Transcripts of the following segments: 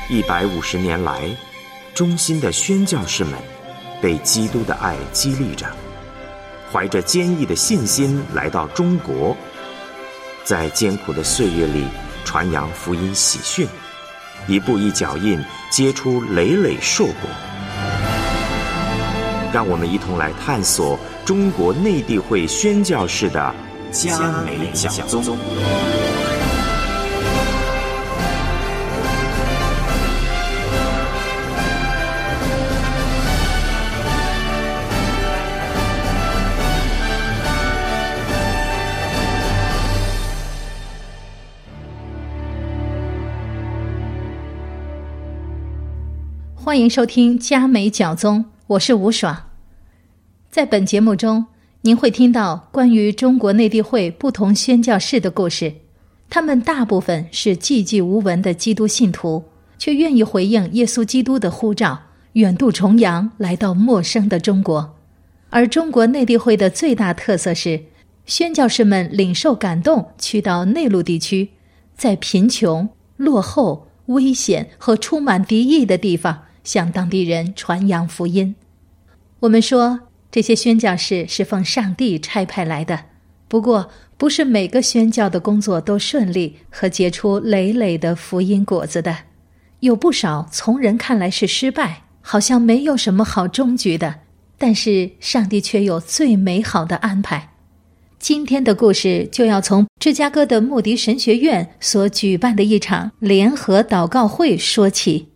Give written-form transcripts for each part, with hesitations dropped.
150年来，忠心的宣教士们被基督的爱激励着，怀着坚毅的信心来到中国，在艰苦的岁月里传扬福音喜讯，一步一脚印结出累累硕果。让我们一同来探索中国内地会宣教士的嘉美讲宗。 欢迎收听嘉美讲宗，我是吴爽。在本节目中，您会听到关于中国内地会不同宣教士的故事。他们大部分是寂寂无闻的基督信徒，却愿意回应耶稣基督的呼召，远渡重洋来到陌生的中国。而中国内地会的最大特色是，宣教士们领受感动，去到内陆地区，在贫穷、落后、危险和充满敌意的地方向当地人传扬福音。我们说这些宣教士是奉上帝差派来的，不过不是每个宣教的工作都顺利和结出累累的福音果子的，有不少从人看来是失败，好像没有什么好终局的，但是上帝却有最美好的安排。今天的故事就要从芝加哥的穆迪神学院所举办的一场联合祷告会说起。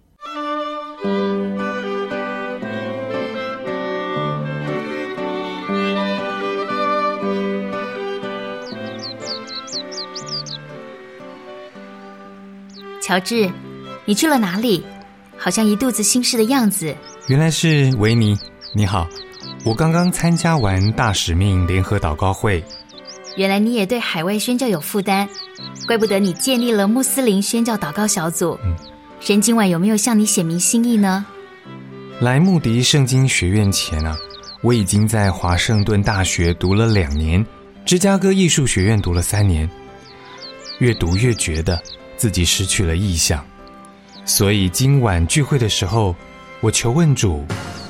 乔治，你去了哪里？好像一肚子心事的样子。 原来是维尼，你好，我刚刚参加完大使命联合祷告会。 原来你也对海外宣教有负担，怪不得你建立了穆斯林宣教祷告小组。神今晚有没有向你显明心意呢？ 来穆迪圣经学院前我已经在华盛顿大学读了2年，芝加哥艺术学院读了3年，越读越觉得自己失去了意向，所以今晚聚会的时候，我求问主，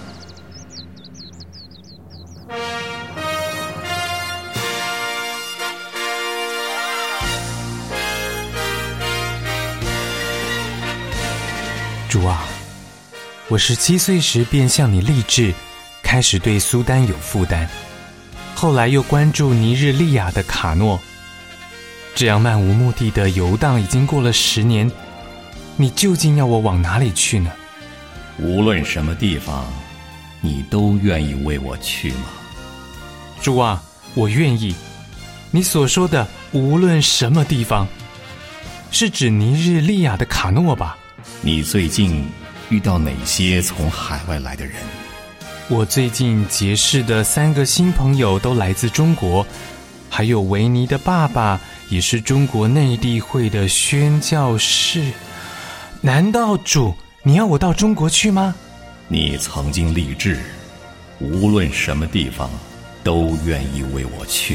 主啊，我17岁时便向你立志，开始对苏丹有负担，后来又关注尼日利亚的卡诺，这样漫无目的的游荡已经过了10年，你究竟要我往哪里去呢？ 无论什么地方，你都愿意为我去吗？ 主啊，我愿意。你所说的无论什么地方，是指尼日利亚的卡诺吧？ 你最近遇到哪些从海外来的人？ 我最近结识的3个新朋友都来自中国，还有维尼的爸爸也是中国内地会的宣教士。难道主，你要我到中国去吗？ 你曾经立志，无论什么地方都愿意为我去。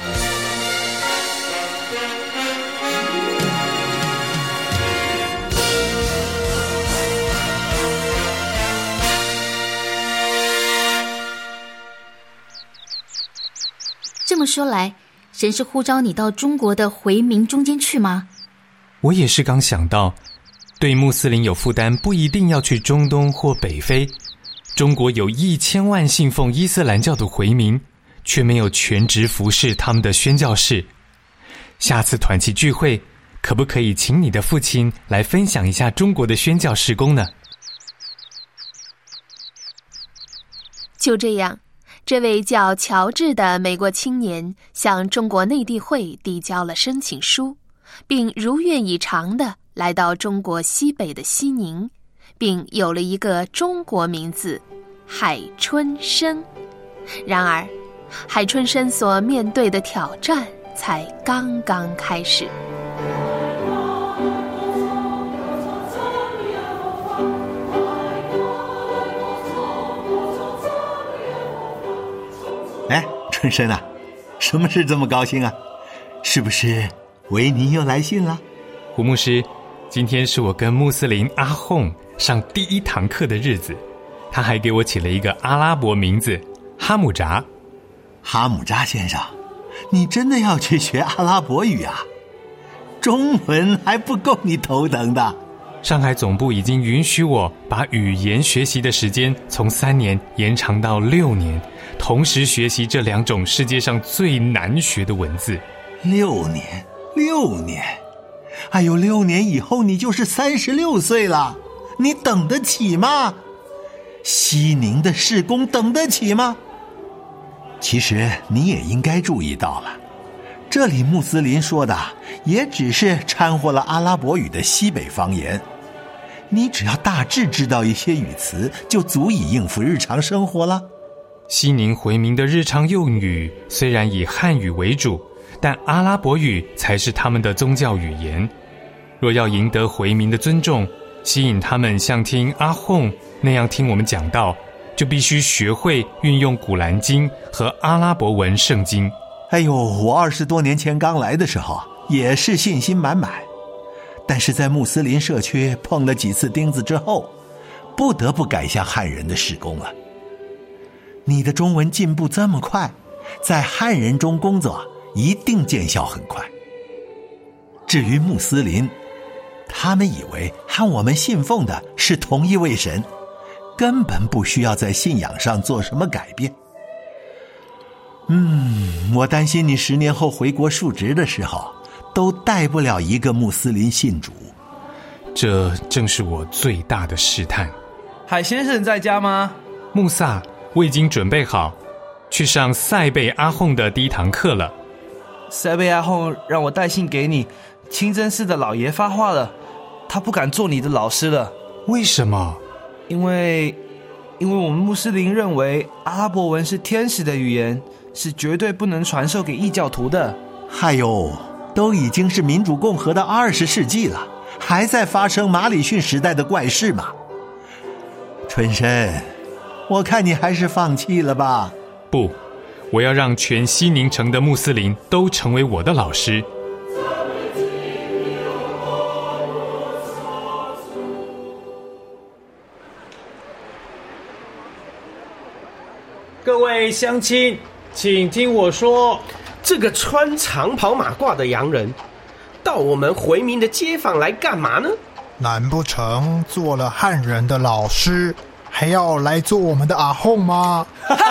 这么说来，神是呼召你到中国的回民中间去吗？ 我也是刚想到，对穆斯林有负担不一定要去中东或北非，中国有1000万信奉伊斯兰教的回民，却没有全职服侍他们的宣教士。下次团契聚会，可不可以请你的父亲来分享一下中国的宣教事工呢？ 就这样，这位叫乔治的美国青年向中国内地会递交了申请书，并如愿以偿地来到中国西北的西宁，并有了一个中国名字海春生。然而，海春生所面对的挑战才刚刚开始。 哎，春生啊，什么事这么高兴啊？是不是维尼又来信了？ 胡牧师， 今天是我跟穆斯林阿訇上第一堂课的日子，他还给我起了一个阿拉伯名字哈姆扎。 哈姆扎先生，你真的要去学阿拉伯语啊？中文还不够你头疼的。 上海总部已经允许我把语言学习的时间从3年延长到6年，同时学习这2种世界上最难学的文字。 6年，哎呦，6年以后你就是36岁了，你等得起吗？西宁的事工等得起吗？其实你也应该注意到了，这里穆斯林说的也只是掺和了阿拉伯语的西北方言，你只要大致知道一些语词，就足以应付日常生活了。 西宁回民的日常用语虽然以汉语为主，但阿拉伯语才是他们的宗教语言。若要赢得回民的尊重，吸引他们像听阿訇那样听我们讲道，就必须学会运用古兰经和阿拉伯文圣经。 哎呦，我20多年前刚来的时候也是信心满满，但是在穆斯林社区碰了几次钉子之后，不得不改向汉人的事工了。你的中文进步这么快，在汉人中工作一定见效很快。至于穆斯林，他们以为和我们信奉的是同一位神，根本不需要在信仰上做什么改变。我担心你10年后回国述职的时候，都带不了一个穆斯林信主。 这正是我最大的试探。 海先生在家吗？ 穆萨，我已经准备好去上塞贝阿訇的第一堂课了。 塞贝阿訇让我带信给你，清真寺的老爷发话了，他不敢做你的老师了。 为什么？ 因为我们穆斯林认为阿拉伯文是天使的语言，是绝对不能传授给异教徒的。 哎呦，都已经是民主共和的20世纪了，还在发生马里逊时代的怪事吗？春申，我看你还是放弃了吧。 不，我要让全西宁城的穆斯林都成为我的老师。 各位乡亲，请听我说，这个穿长袍马褂的洋人到我们回民的街坊来干嘛呢？ 难不成做了汉人的老师，还要来做我们的阿訇吗？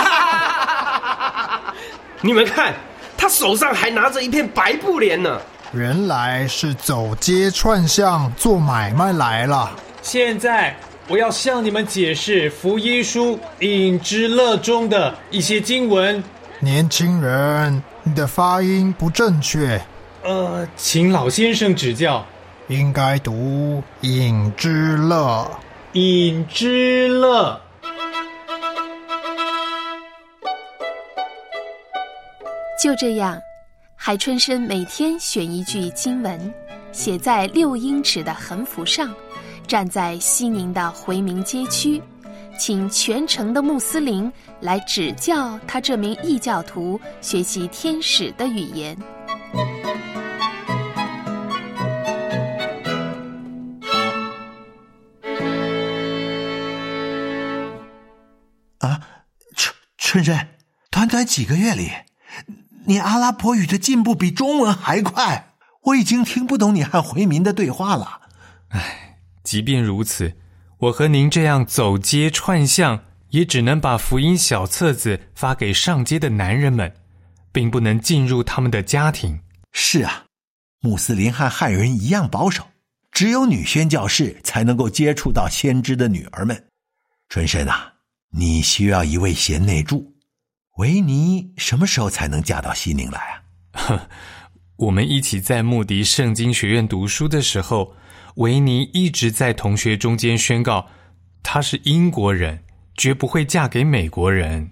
你们看，他手上还拿着一片白布帘呢。 原来是走街串巷做买卖来了。 现在我要向你们解释福音书引之乐中的一些经文。 年轻人，你的发音不正确。 请老先生指教。 应该读引之乐。 引之乐。 就这样，海春申每天选一句经文，写在6英尺的横幅上，站在西宁的回民街区，请全城的穆斯林来指教他这名异教徒学习天使的语言。 春申，短短几个月里，你阿拉伯语的进步比中文还快，我已经听不懂你和回民的对话了。 即便如此，我和您这样走街串巷，也只能把福音小册子发给上街的男人们，并不能进入他们的家庭。 是啊，穆斯林和汉人一样保守，只有女宣教士才能够接触到先知的女儿们。春申啊，你需要一位贤内助。维尼什么时候才能嫁到西宁来啊？ 我们一起在穆迪圣经学院读书的时候，维尼一直在同学中间宣告，她是英国人，绝不会嫁给美国人。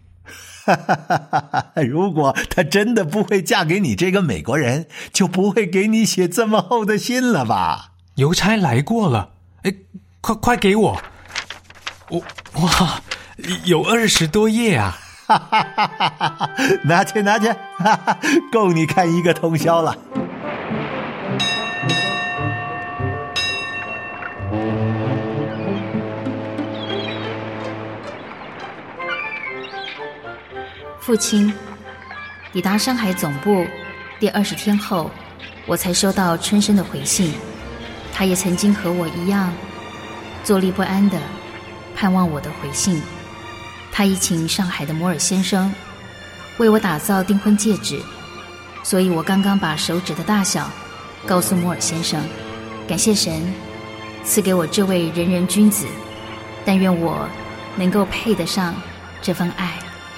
如果她真的不会嫁给你这个美国人，就不会给你写这么厚的信了吧？ 邮差来过了，快给我！哇，有20多页啊！ 拿去，够你看一个通宵了。 父亲。抵达上海总部第20天后，我才收到春生的回信。他也曾经和我一样坐立不安地盼望我的回信。他已请上海的摩尔先生为我打造订婚戒指，所以我刚刚把手指的大小告诉摩尔先生。感谢神赐给我这位仁人君子，但愿我能够配得上这份爱。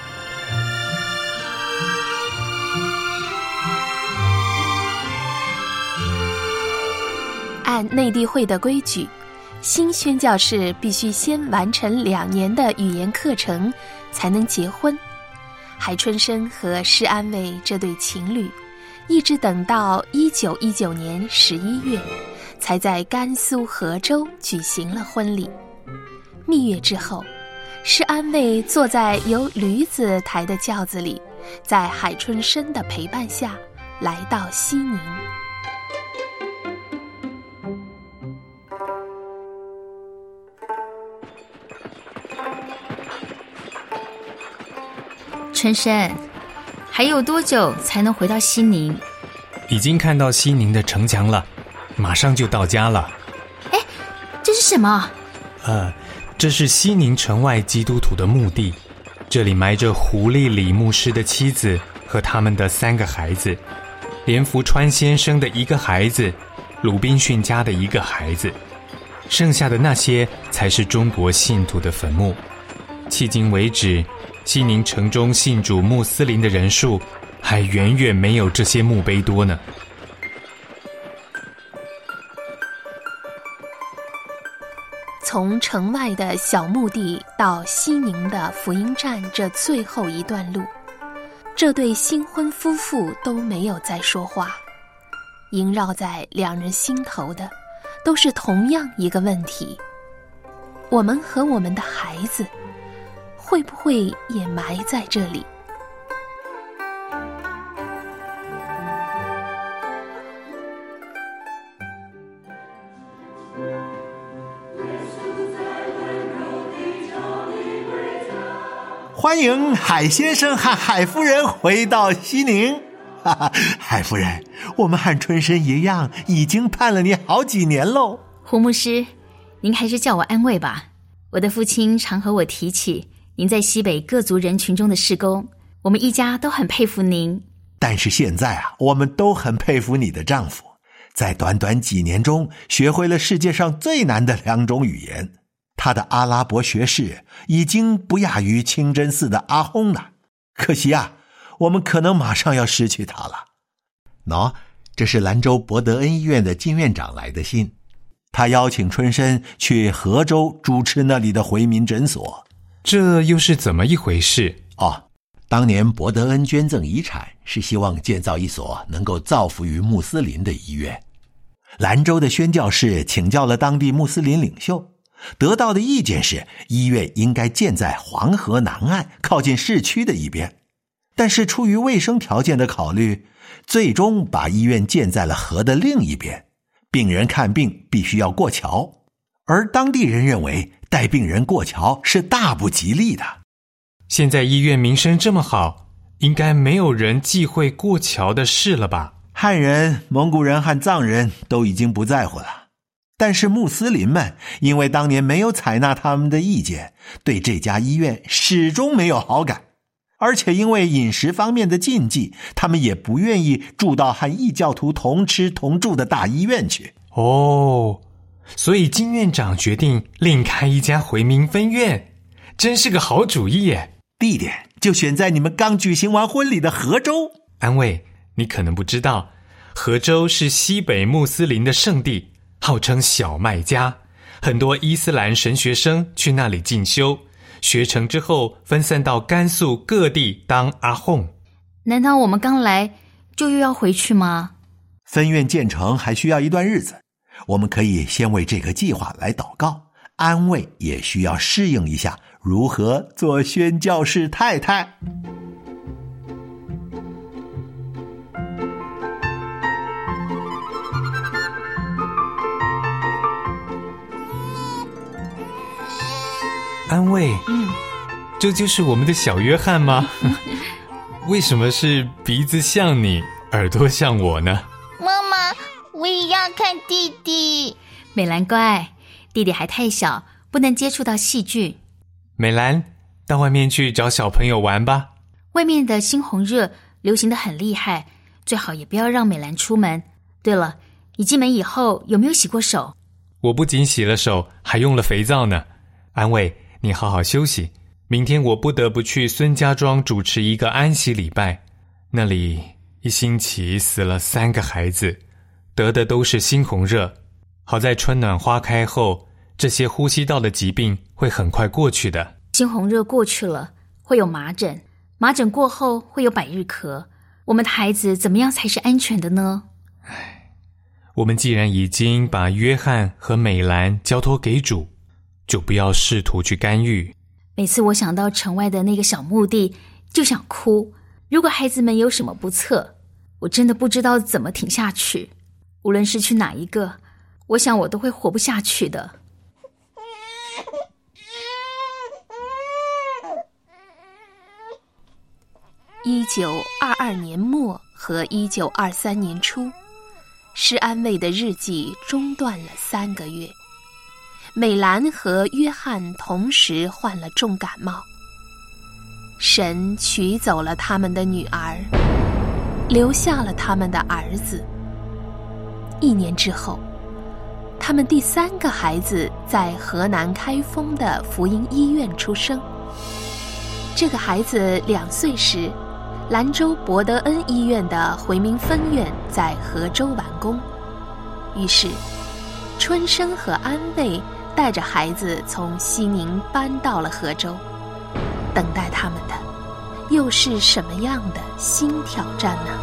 按内地会的规矩，新宣教士必须先完成2年的语言课程才能结婚。海春生和施安卫这对情侣一直等到1919年11月才在甘肃合州举行了婚礼。蜜月之后，施安卫坐在由驴子抬的轿子里，在海春生的陪伴下来到西宁。 春生，还有多久才能回到西宁？ 已经看到西宁的城墙了，马上就到家了。 哎，这是什么？ 这是西宁城外基督徒的墓地，这里埋着胡利里牧师的妻子和他们的3个孩子，连福川先生的1个孩子，鲁滨逊家的1个孩子，剩下的那些才是中国信徒的坟墓。迄今为止，西宁城中信主穆斯林的人数还远远没有这些墓碑多呢。 从城外的小墓地到西宁的福音站这最后一段路，这对新婚夫妇都没有再说话。萦绕在2人心头的都是同样一个问题：我们和我们的孩子会不会也埋在这里？ 欢迎海先生和海夫人回到西宁。海夫人，我们和春生一样，已经盼了你好几年喽。 胡牧师，您还是叫我安慰吧。我的父亲常和我提起您在西北各族人群中的事工，我们一家都很佩服您。 但是现在我们都很佩服你的丈夫，在短短几年中学会了世界上最难的2种语言。他的阿拉伯学识已经不亚于清真寺的阿訇了。可惜我们可能马上要失去他了。这是兰州博德恩医院的金院长来的信，他邀请春生去河州主持那里的回民诊所。 这又是怎么一回事？ 当年博德恩捐赠遗产，是希望建造一所能够造福于穆斯林的医院。兰州的宣教士请教了当地穆斯林领袖，得到的意见是医院应该建在黄河南岸靠近市区的一边，但是出于卫生条件的考虑，最终把医院建在了河的另一边。病人看病必须要过桥，而当地人认为带病人过桥是大不吉利的。 现在医院名声这么好，应该没有人忌讳过桥的事了吧？ 汉人、蒙古人和藏人都已经不在乎了，但是穆斯林们因为当年没有采纳他们的意见，对这家医院始终没有好感，而且因为饮食方面的禁忌，他们也不愿意住到和异教徒同吃同住的大医院去。 所以金院长决定另开一家回民分院，真是个好主意耶。 地点就选在你们刚举行完婚礼的河州。 安慰，你可能不知道，河州是西北穆斯林的圣地，号称小麦家，很多伊斯兰神学生去那里进修，学成之后分散到甘肃各地当阿訇。 难道我们刚来就又要回去吗？ 分院建成还需要一段日子，我们可以先为这个计划来祷告，安慰也需要适应一下如何做宣教士太太。 安慰，这就是我们的小约翰吗？ 为什么是鼻子像你，耳朵像我呢？ 妈妈，我也要看弟弟。 美兰乖，弟弟还太小，不能接触到细菌。 美兰，到外面去找小朋友玩吧。 外面的猩红热流行得很厉害，最好也不要让美兰出门。对了，你进门以后有没有洗过手？ 我不仅洗了手，还用了肥皂呢。安慰，你好好休息。明天我不得不去孙家庄主持一个安息礼拜，那里一星期死了3个孩子，得的都是猩红热。好在春暖花开后，这些呼吸道的疾病会很快过去的。 猩红热过去了，会有麻疹，麻疹过后会有百日咳。我们的孩子怎么样才是安全的呢？ 我们既然已经把约翰和美兰交托给主，就不要试图去干预。 每次我想到城外的那个小墓地，就想哭。如果孩子们有什么不测，我真的不知道怎么挺下去。无论是去哪一个，我想我都会活不下去的。 1922年末和1923年初，施安慰的日记中断了3个月。美兰和约翰同时患了重感冒，神取走了他们的女儿，留下了他们的儿子。1年之后，他们第3个孩子在河南开封的福音医院出生。这个孩子2岁时，兰州博德恩医院的回民分院在河州完工，于是春生和安慰带着孩子从西宁搬到了河州，等待他们的又是什么样的新挑战呢？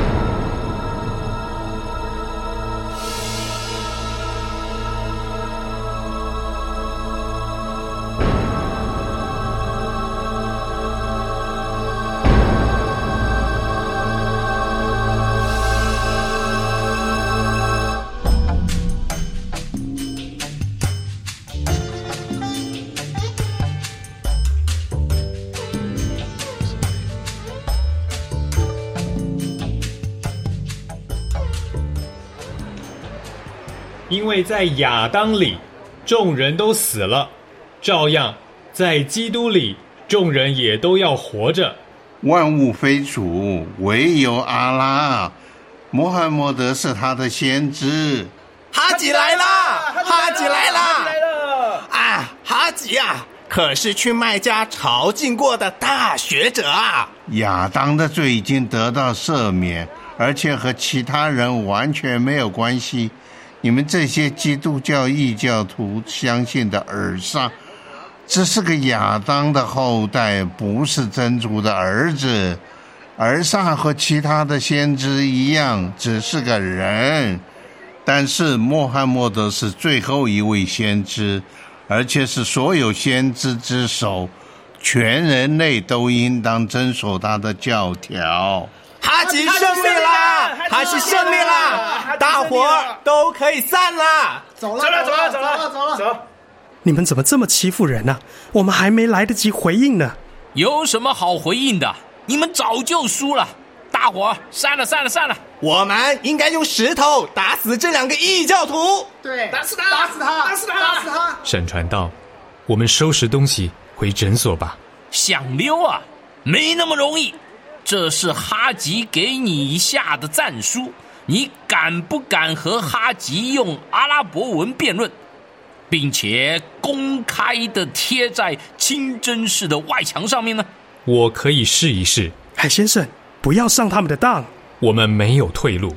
因为在亚当里，众人都死了，照样在基督里，众人也都要活着。 万物非主，唯有阿拉。穆罕默德是他的先知。 哈吉来啦！哈吉来啦！啊，哈吉啊，可是去麦加朝觐过的大学者啊。 亚当的罪已经得到赦免，而且和其他人完全没有关系。你们这些基督教异教徒相信的尔撒，这是个亚当的后代，不是真主的儿子。尔撒和其他的先知一样，只是个人，但是穆罕默德是最后一位先知，而且是所有先知之首，全人类都应当遵守他的教条。 哈吉胜利啦！哈吉胜利啦！大伙都可以散啦！ 走了！ 你们怎么这么欺负人啊？我们还没来得及回应呢。 有什么好回应的？你们早就输了！大伙散了！ 我们应该用石头打死这2个异教徒！ 对，打死他！ 沈传道，我们收拾东西回诊所吧。 想溜啊？没那么容易。这是哈吉给你下的战书，你敢不敢和哈吉用阿拉伯文辩论，并且公开的贴在清真寺的外墙上面呢？ 我可以试一试。 海先生，不要上他们的当， 我们没有退路。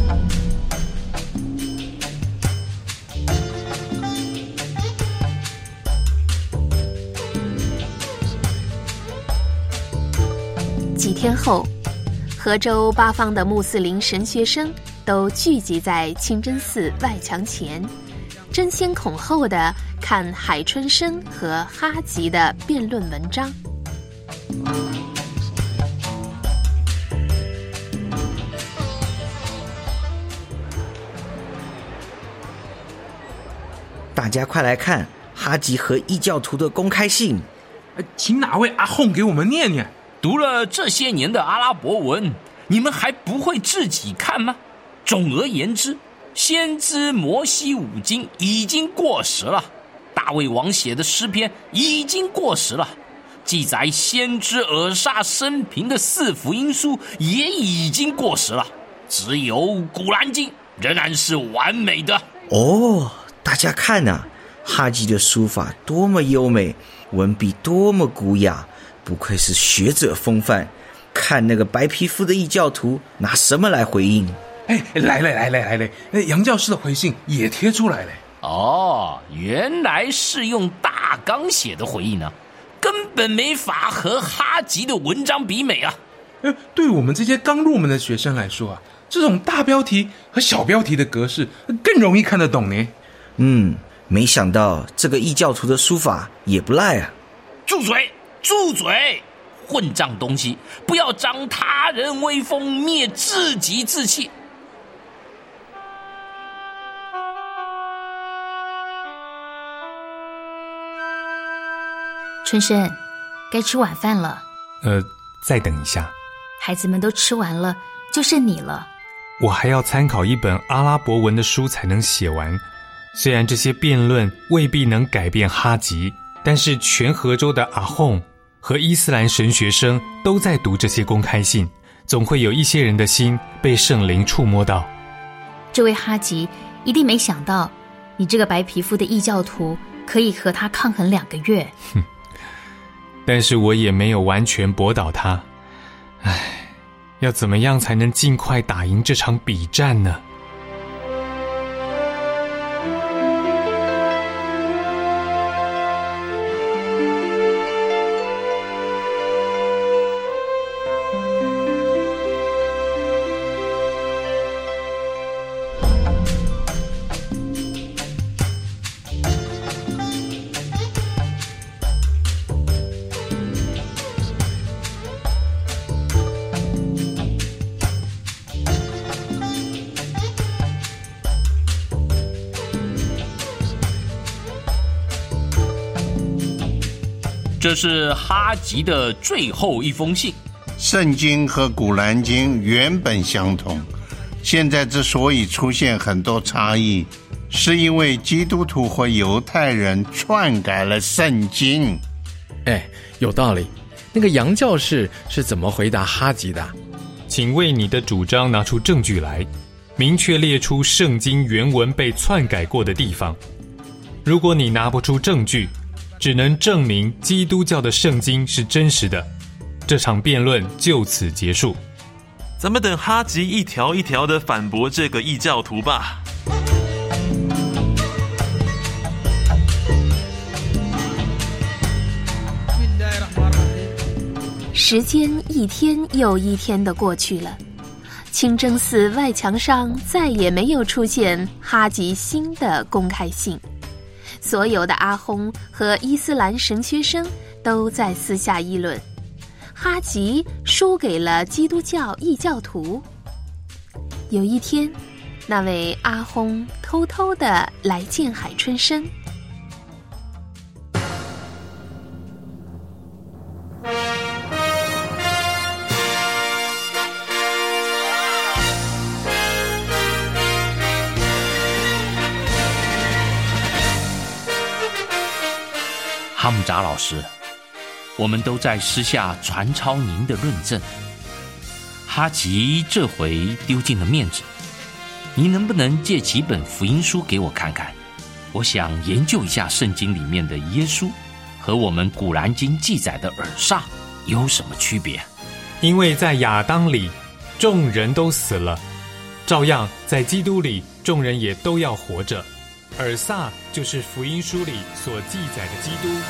几天后，河州8方的穆斯林神学生都聚集在清真寺外墙前，争先恐后地看海春生和哈吉的辩论文章。 大家快来看哈吉和异教徒的公开信。 请哪位阿訇给我们念念。 读了这些年的阿拉伯文，你们还不会自己看吗？总而言之，先知摩西五经已经过时了，大卫王写的诗篇已经过时了，记载先知尔撒生平的4福音书也已经过时了，只有古兰经仍然是完美的。 哦，大家看啊，哈吉的书法多么优美，文笔多么古雅，不愧是学者风范。看那个白皮肤的异教徒拿什么来回应？ 来，杨教师的回信也贴出来了。 哦，原来是用大纲写的回应呢，根本没法和哈吉的文章比美啊。 对我们这些刚入门的学生来说啊，这种大标题和小标题的格式更容易看得懂呢。 没想到这个异教徒的书法也不赖啊。 住嘴，混账东西，不要长他人威风，灭自己志气。 春生，该吃晚饭了。 再等一下。 孩子们都吃完了，就剩你了。 我还要参考一本阿拉伯文的书才能写完。虽然这些辩论未必能改变哈吉，但是全河州的阿訇和伊斯兰神学生都在读这些公开信，总会有一些人的心被圣灵触摸到。 这位哈吉一定没想到，你这个白皮肤的异教徒可以和他抗衡2个月。 但是我也没有完全驳倒他。要怎么样才能尽快打赢这场笔战呢？ 这是哈吉的最后一封信。 圣经和古兰经原本相同，现在之所以出现很多差异，是因为基督徒和犹太人篡改了圣经。 有道理。那个杨教士是怎么回答哈吉的？ 请为你的主张拿出证据来，明确列出圣经原文被篡改过的地方。如果你拿不出证据，只能证明基督教的圣经是真实的，这场辩论就此结束。 咱们等哈吉一条一条的反驳这个异教徒吧。 时间一天又一天的过去了，清真寺外墙上再也没有出现哈吉新的公开信。所有的阿訇和伊斯兰神学生都在私下议论，哈吉输给了基督教异教徒。有一天，那位阿訇偷偷地来见海春生。 哈姆扎老师，我们都在私下传抄您的论证。哈吉这回丢尽了面子，您能不能借几本福音书给我看看？我想研究一下圣经里面的耶稣和我们古兰经记载的尔撒有什么区别。 因为在亚当里众人都死了，照样在基督里众人也都要活着。尔撒就是福音书里所记载的基督。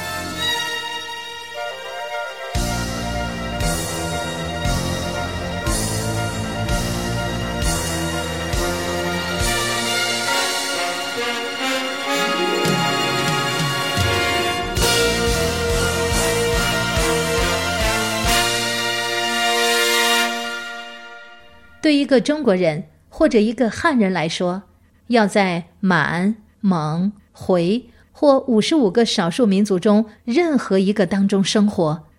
对一个中国人或者一个汉人来说，要在满、蒙、回或55个少数民族中任何一个当中生活，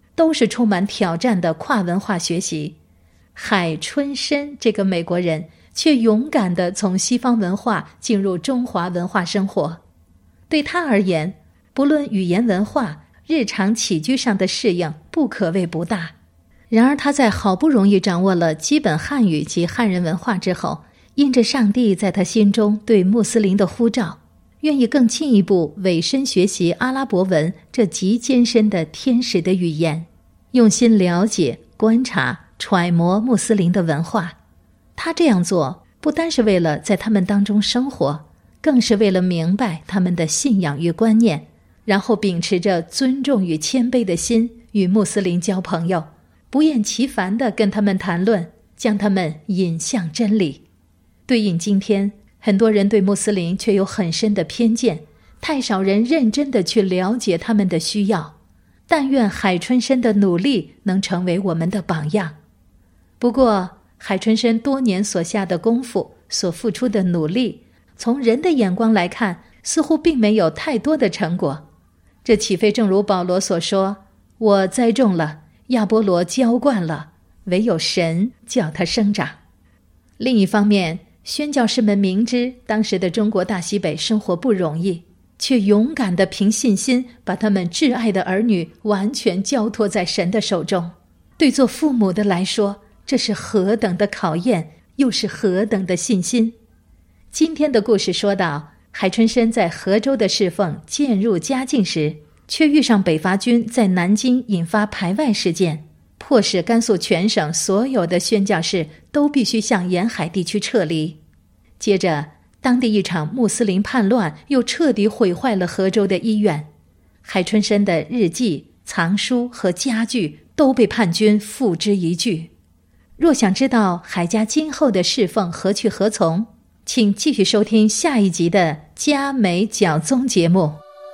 都是充满挑战的跨文化学习。海春申这个美国人却勇敢地从西方文化进入中华文化生活。对他而言，不论语言文化，日常起居上的适应不可谓不大。然而他在好不容易掌握了基本汉语及汉人文化之后，因着上帝在他心中对穆斯林的呼召，愿意更进一步委身学习阿拉伯文这极艰深的天使的语言，用心了解、观察、揣摩穆斯林的文化。他这样做不单是为了在他们当中生活，更是为了明白他们的信仰与观念，然后秉持着尊重与谦卑的心与穆斯林交朋友，不厌其烦地跟他们谈论，将他们引向真理。对应今天，很多人对穆斯林却有很深的偏见，太少人认真地去了解他们的需要。但愿海春申的努力能成为我们的榜样。不过，海春申多年所下的功夫，所付出的努力，从人的眼光来看，似乎并没有太多的成果。这岂非正如保罗所说，我栽种了，亚波罗浇灌了，唯有神叫它生长。另一方面，宣教士们明知当时的中国大西北生活不容易，却勇敢地凭信心把他们挚爱的儿女完全交托在神的手中。对做父母的来说，这是何等的考验，又是何等的信心。今天的故事说到，海春申在河州的侍奉渐入佳境时，却遇上北伐军在南京引发排外事件，迫使甘肃全省所有的宣教士都必须向沿海地区撤离。接着，当地一场穆斯林叛乱又彻底毁坏了河州的医院。海春申的日记、藏书和家具都被叛军付之一炬。若想知道海家今后的侍奉何去何从，请继续收听下一集的佳美教宗节目。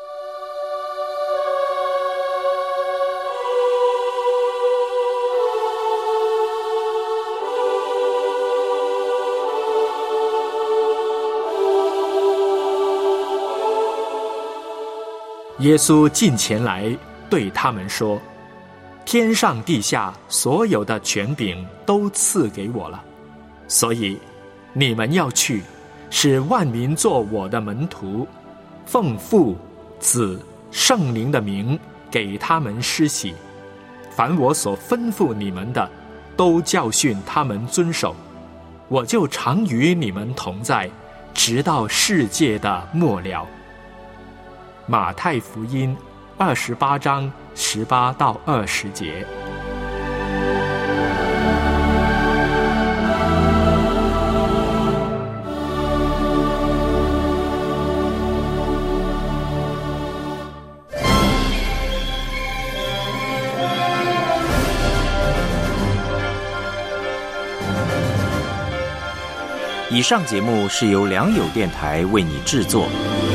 耶稣近前来对他们说，天上地下所有的权柄都赐给我了，所以你们要去，使万民做我的门徒，奉父、子、圣灵的名给他们施洗，凡我所吩咐你们的，都教训他们遵守，我就常与你们同在，直到世界的末了。马太福音28章18到20节。 以上节目是由良友电台为你制作。